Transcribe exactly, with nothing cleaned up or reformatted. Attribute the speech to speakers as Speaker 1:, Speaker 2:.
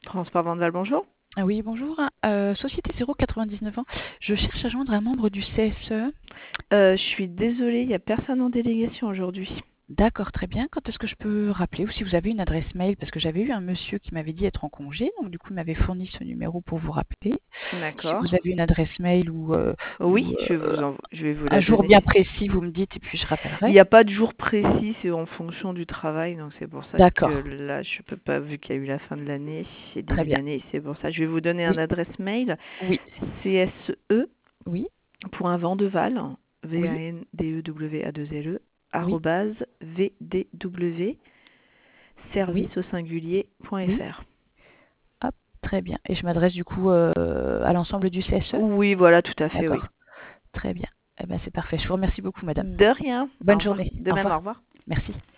Speaker 1: Transport Vandeval, bonjour.
Speaker 2: Ah oui, bonjour. Euh, Société zéro quatre-vingt-dix-neuf ans. Je cherche à joindre un membre du C S E.
Speaker 1: Euh, je suis désolée, il n'y a personne en délégation aujourd'hui.
Speaker 2: D'accord, très bien. Quand est-ce que je peux rappeler ou si vous avez une adresse mail? Parce que j'avais eu un monsieur qui m'avait dit être en congé, donc du coup il m'avait fourni ce numéro pour vous rappeler. Si
Speaker 1: D'accord.
Speaker 2: vous avez une adresse mail ou, euh,
Speaker 1: Oui,
Speaker 2: ou
Speaker 1: je vais
Speaker 2: euh,
Speaker 1: vous en- je vais vous
Speaker 2: un
Speaker 1: la
Speaker 2: jour
Speaker 1: donner.
Speaker 2: bien précis, vous me dites et puis je
Speaker 1: Il
Speaker 2: rappellerai.
Speaker 1: n'y a pas de jour précis, c'est en fonction du travail, donc c'est pour ça que
Speaker 2: D'accord,
Speaker 1: là, je peux pas, vu qu'il y a eu la fin de l'année et
Speaker 2: très
Speaker 1: début
Speaker 2: bien.
Speaker 1: d'année, c'est pour ça. Je vais vous donner un
Speaker 2: Oui,
Speaker 1: adresse mail,
Speaker 2: oui, oui,
Speaker 1: cse.vandeval,
Speaker 2: oui,
Speaker 1: V-A-N-D-E-W-A-2-L-E,
Speaker 2: oui,
Speaker 1: arrobase, V D W,
Speaker 2: oui,
Speaker 1: service au
Speaker 2: oui.
Speaker 1: singulier.fr.
Speaker 2: Hop, très bien. Et je m'adresse du coup euh, à l'ensemble du C S E?
Speaker 1: Oui, voilà, tout à fait, oui.
Speaker 2: D'accord, très bien. Eh ben, c'est parfait. Je vous remercie beaucoup, madame.
Speaker 1: De rien. Au
Speaker 2: Bonne
Speaker 1: revoir.
Speaker 2: journée.
Speaker 1: De
Speaker 2: Au
Speaker 1: même, au
Speaker 2: revoir.
Speaker 1: revoir.
Speaker 2: Merci.